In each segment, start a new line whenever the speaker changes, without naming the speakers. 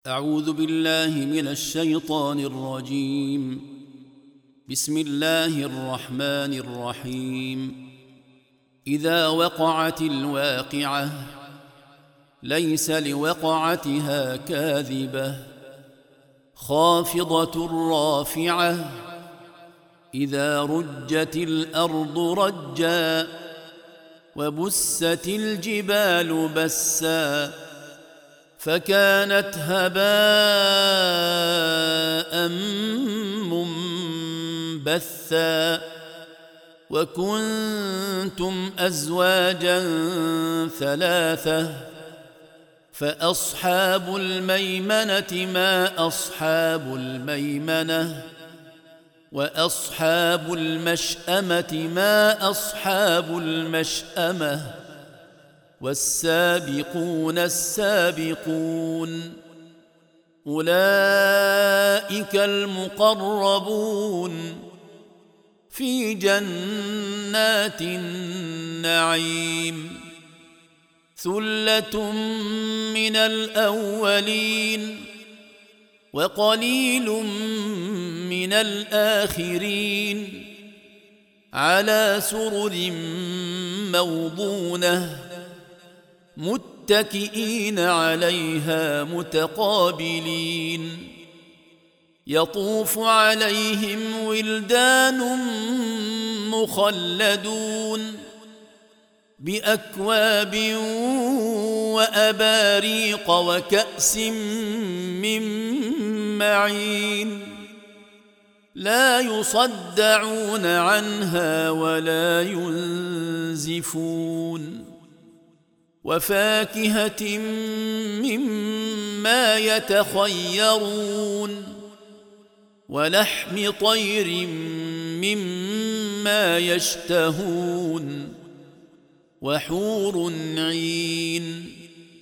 أعوذ بالله من الشيطان الرجيم. بسم الله الرحمن الرحيم. إذا وقعت الواقعة ليس لوقعتها كاذبة خافضة رافعة إذا رجت الأرض رجا وبست الجبال بسا فكانت هباء منبثا وكنتم أزواجا ثلاثة فأصحاب الميمنة ما أصحاب الميمنة وأصحاب المشأمة ما أصحاب المشأمة والسابقون السابقون أولئك المقربون في جنات النعيم ثلة من الأولين وقليل من الآخرين على سرر موضونة متكئين عليها متقابلين يطوف عليهم ولدان مخلدون بأكواب وأباريق وكأس من معين لا يصدعون عنها ولا ينزفون وفاكهة مما يتخيرون ولحم طير مما يشتهون وحور عين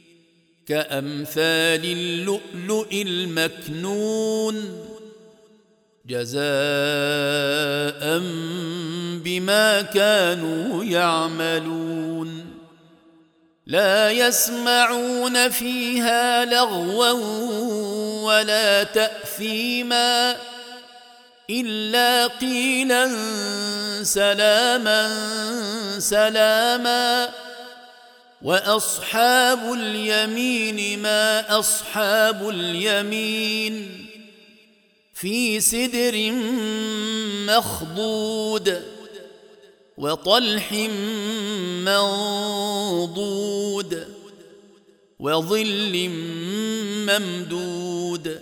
كأمثال اللؤلؤ المكنون جزاء بما كانوا يعملون لا يسمعون فيها لغوا ولا تأثيما إلا قيلا سلاما سلاما وأصحاب اليمين ما أصحاب اليمين في سدر مخضود وطلح منضود وظل ممدود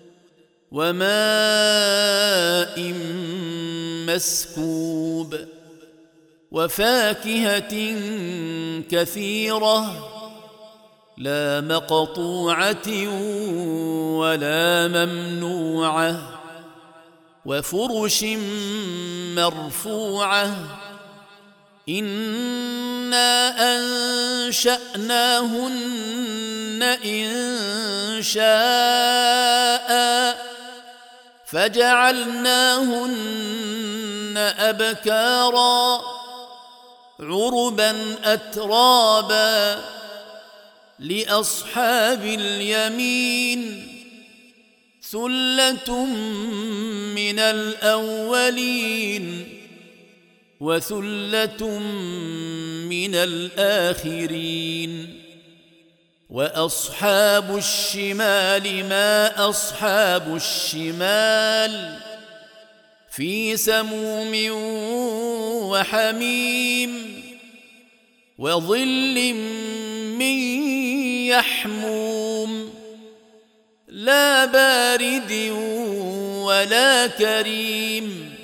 وماء مسكوب وفاكهة كثيرة لا مقطوعة ولا ممنوعة وفرش مرفوعة إنا أنشأناهن إن شاء فجعلناهن أبكارا عربا أترابا لأصحاب اليمين ثلة من الأولين وثلة من الآخرين وأصحاب الشمال ما أصحاب الشمال في سموم وحميم وظل من يحموم لا بارد ولا كريم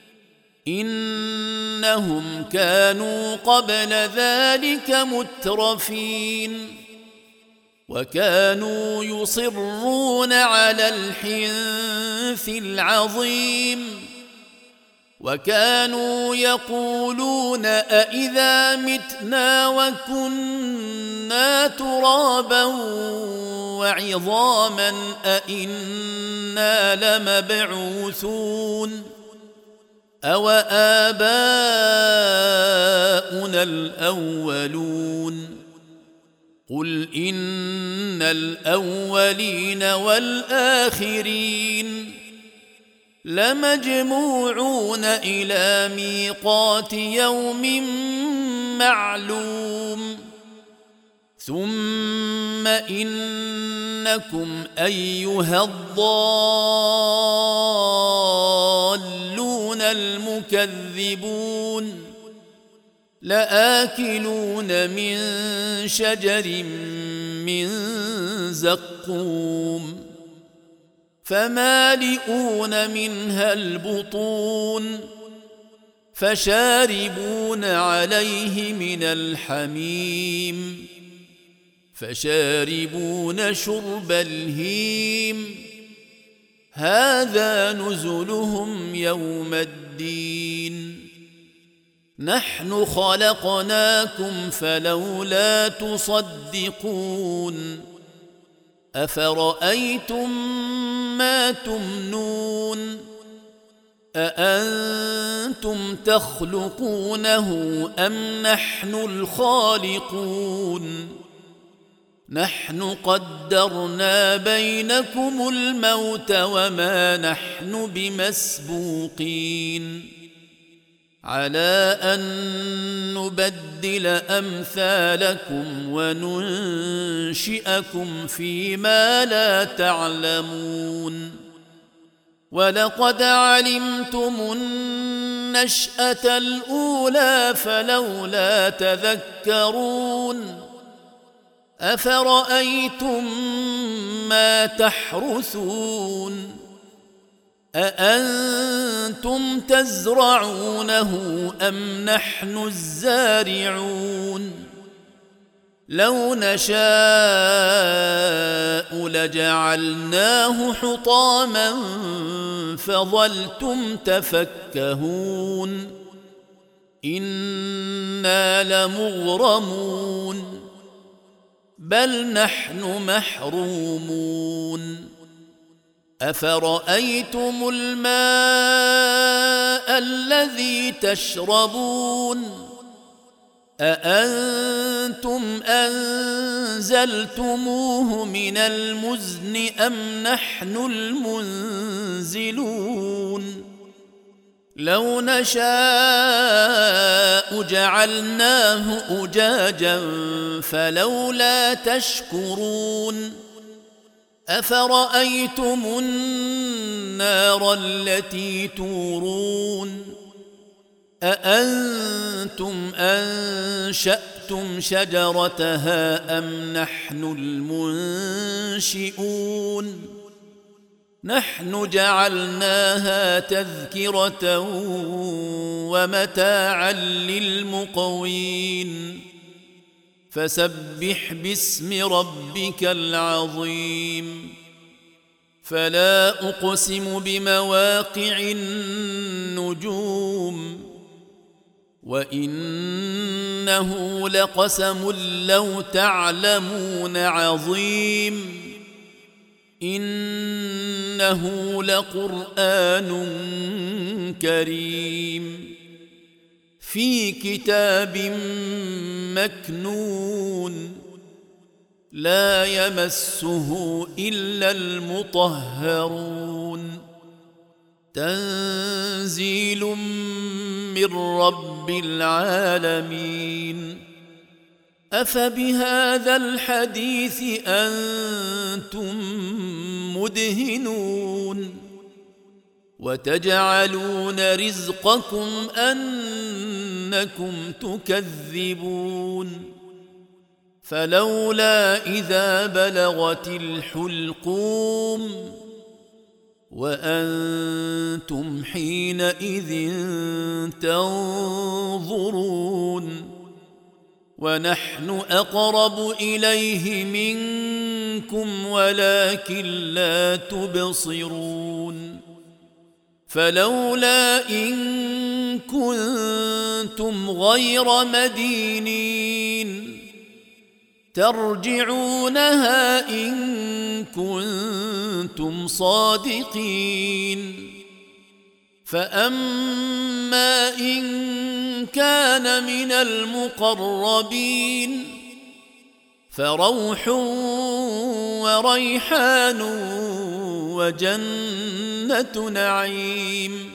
إنهم كانوا قبل ذلك مترفين وكانوا يصرون على الحنث العظيم وكانوا يقولون أإذا متنا وكنا ترابا وعظاما أإنا لمبعوثون أوآباؤنا الأولون قل إن الأولين والآخرين لمجموعون إلى ميقات يوم معلوم ثم إنكم أيها الضالون المكذبون لآكلون من شجر من زقوم فمالئون منها البطون فشاربون عليه من الحميم فشاربون شرب الهيم هذا نزلهم يوم الدين نحن خلقناكم فلولا تصدقون أفرأيتم ما تمنون أأنتم تخلقونه أم نحن الخالقون نحن قدرنا بينكم الموت وما نحن بمسبوقين على أن نبدل أمثالكم وننشئكم فيما لا تعلمون ولقد علمتم النشأة الأولى فلولا تذكرون أفرأيتم ما تحرثون أأنتم تزرعونه أم نحن الزارعون لو نشاء لجعلناه حطاما فظلتم تفكهون إنا لمغرمون بل نحن محرومون أفرأيتم الماء الذي تشربون أأنتم أنزلتموه من المزن أم نحن المنزلون لو نشاء جعلناه أجاجا فلولا تشكرون أفرأيتم النار التي تورون أأنتم أنشأتم شجرتها أم نحن المنشئون نحن جعلناها تذكرة ومتاعا للمقوين فسبح باسم ربك العظيم فلا أقسم بمواقع النجوم وإنه لقسم لو تعلمون عظيم إنه لقرآن كريم في كتاب مكنون لا يمسه إلا المطهرون تنزيل من رب العالمين أفبهذا الحديث أنتم مدهنون وتجعلون رزقكم أنكم تكذبون فلولا إذا بلغت الحلقوم وأنتم حينئذ تنظرون ونحن أقرب إليه منكم ولكن لا تبصرون فلولا إن كنتم غير مدينين ترجعونها إن كنتم صادقين فأما إن كان من المقربين فروح وريحان وجنة نعيم.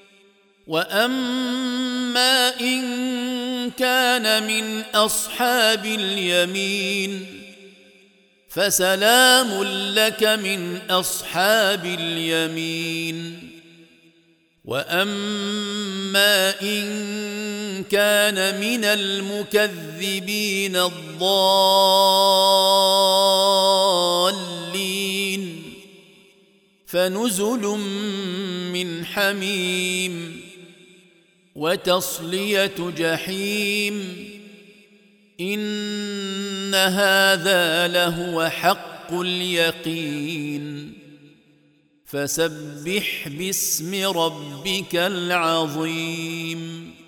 وأما إن كان من أصحاب اليمين فسلام لك من أصحاب اليمين. وأما إن كان من المكذبين الضالين فنزل من حميم وتصلية جحيم. إن هذا لهو حق اليقين. فسبح باسم ربك العظيم.